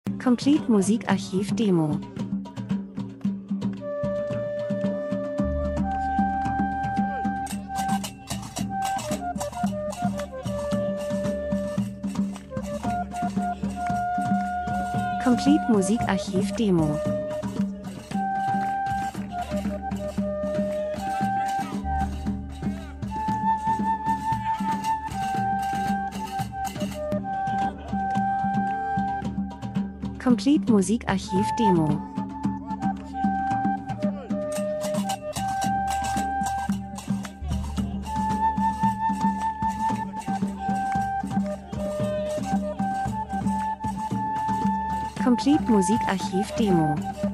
Complete Musikarchiv Demo. Complete Musikarchiv Demo. Complete Musikarchiv Demo. Complete Musikarchiv Demo.